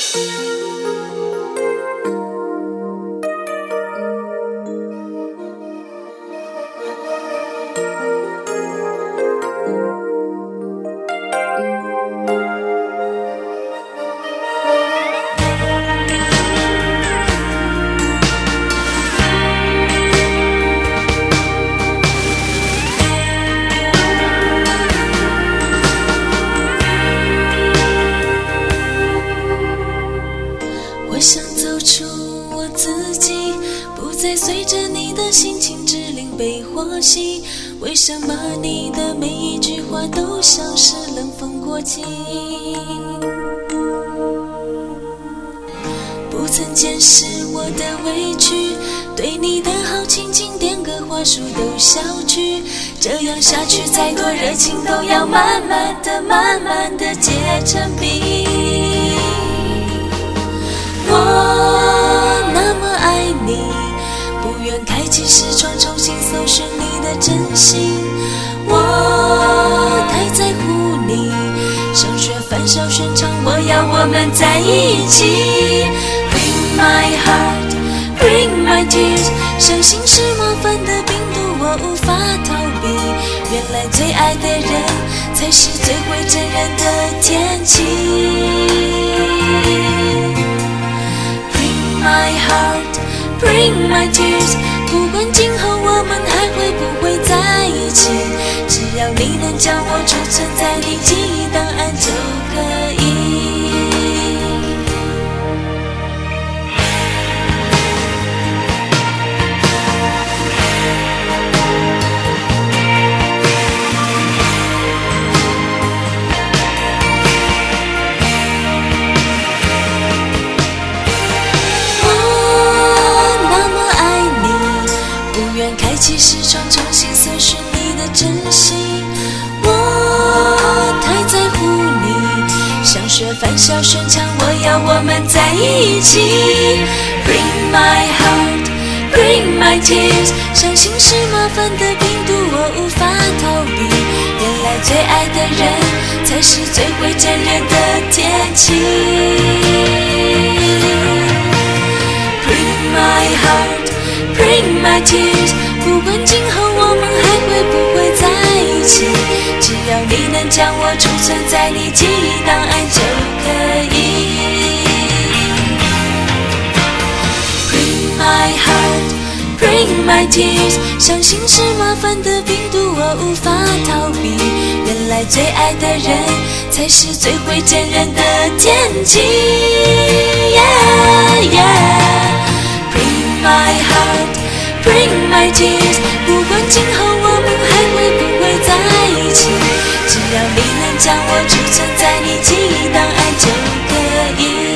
我想走出我自己，不再随着你的心情支离被或喜。为什么你的每一句话都像是冷风过境？不曾见识我的委屈，对你的好轻轻点个话术都消去。这样下去，再多热情都要慢慢的、慢慢的结成冰。我那么爱你，不愿开启视窗重新搜寻你的真心。我太在乎你，想学范晓萱唱我要我们在一起。 Bring my heart, bring my tears， 伤心是麻烦的病毒，我无法逃避。原来最爱的人才是最会真人的天气。My heart, bring my tears， 不管今后我们还会不会在一起，只要你能将我储存在你记忆档案就可以。开启视窗重新搜寻你的真心，我太在乎你，想学范晓萱唱我要我们在一起。 Bring my heart, bring my tears， 伤心是麻烦的病毒，我无法逃避。原来最爱的人才是最会真人的天气。 Bring my heart, bring my tears， 不管今后我们还会不会在一起，只要你能将我储存在你记忆档案就可以。Bring my heart, bring my tears， 伤心是麻烦的病毒，我无法逃避。原来最爱的人才是最会真人的天气。Yeah, yeah. Bring my heart, bring my tears， 不管今后我们还会不会在一起，只要你能将我储存在你记忆档案就可以。